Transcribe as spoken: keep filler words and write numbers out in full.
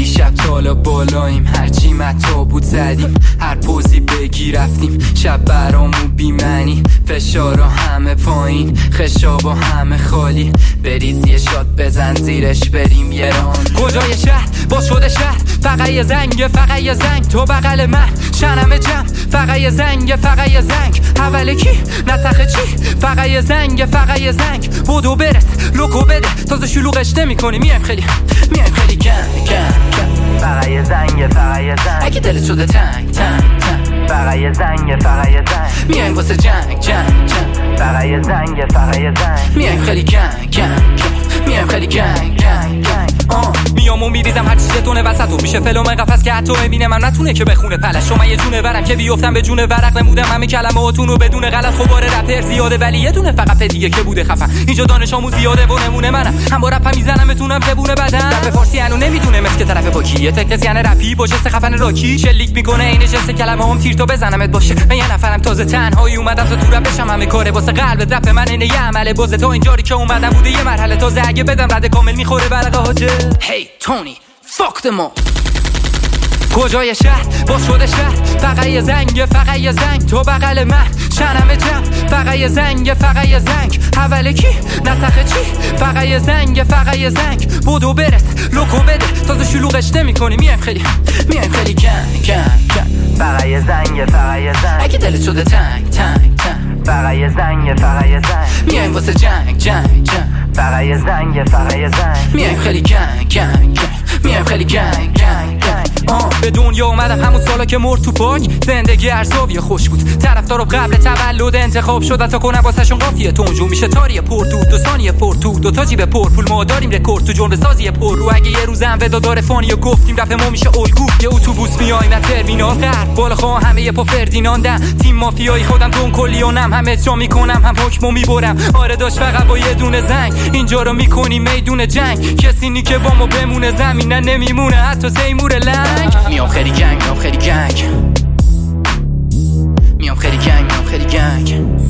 دیشب تالا بالاییم، هرچی متا بود زدیم، هر پوزی بگی رفتیم، شب برامون بیمنی، فشارا همه پایین، خشابا همه خالی، بریز یه شات بزن زیرش بریم یه ران. کجای شهر باز شده شهر، فقط یه زنگ فقط یه زنگ، تو بغل من شنم جمع، فقط یه زنگ فقط یه زنگ، اول کی نسخه چی، فقط یه زنگ فقط یه زنگ، بودو برس لوکو بده تازه شلوغش نمی کنی، میایم خیلی میایم خیلی گنگ گنگ گنگ، فقط یه زنگ فقط یه زنگ، اگه دلت شده تنگ تنگ تنگ، فقط یه زنگ فقط یه زنگ، میایم واسه جنگ جنگ جنگ، فقط یه زنگ فقط یه زنگ، میایم خیلی گنگ گنگ گنگ، میایم خیلی گنگ گنگ گنگ. میام و میریزم هر چیه دونه وسط و میشه فلوم قفس که حتی ببینه من نتونه که بخونه پلش، شما یه جونه ورم که بیفتم به جونه ورق، نمودم همه کلماتون رو بدون غلط، خبار رپر زیاده ولی یه دونه فقط پدیه که بوده خفن، اینجا دانش آموز زیاده و نمونه منم، هم با رپ میزنم بتونم زبونه بدن، رپ فارسی انو نمیدونه مثل که طرف پاکی، یه تکس یعنی رپی با جست خفن راکی، شلیک میکنه این جست کلمه‌ام تیر تا بزنمت باشه، من یه نفرم تازه تنهایی اومدم تا تو رپ بشم، همه کاره واسه قلب رپ من اینه یه عمل بازه، تا اینجوری که اومدم بوده یه مرحله تازه، اگه بدم رد کامل میخوره برقه حاجه. هی تونی fuck them all. کجای شهر باز شده شهر، فقط یه زنگ فقط یه زنگ، تو بغل من شنم جمع، فقط یه زنگ فقط یه زنگ، اول کی نسخه چی، فقط یه زنگ فقط یه زنگ، بودو برس لوکو بده تازه شلوغش نمی کنی، میایم خیلی میایم خیلی گنگ گنگ گنگ، فقط یه زنگ فقط یه زنگ، اگه دلت شده تنگ تنگ تنگ، فقط یه زنگ فقط یه زنگ، میایم واسه جنگ جنگ جنگ، فقط یه زنگ فقط یه زنگ، میایم خیلی گنگ گنگ گنگ، میایم خیلی گنگ گنگ گنگ. به دنیا اومدم همون سالا که مرد تو پاک، زندگی ارزاوی خوش بود، طرفدارو قبل تولد انتخاب شد تا کنم واسهشون قافیه تونجو میشه تاریه پر تو دو ثانیه پر تو دو تا جیب پر پول، ما داریم رکورد تو جنب سازی پر رو، اگه یه روزم ودا داره فانی و گفتیم رپ ما میشه الگو، یه اتوبوس میایم از ترمینال غرب بالا خواه همه یه پا فردیناندم، تیم مافیایی خودم دون کلیونم، هم اجرا میکنم هم حکمو میبرم، آره داشت فقط با یه دونه زنگ اینجا رو میکنی میدون جنگ، کسی نی که با ما بمونه زمین نمیمونه حتی سیمور لنگ، میام خیلی گنگ میام خیلی گنگ میام خیلی گنگ میام خیلی گنگ.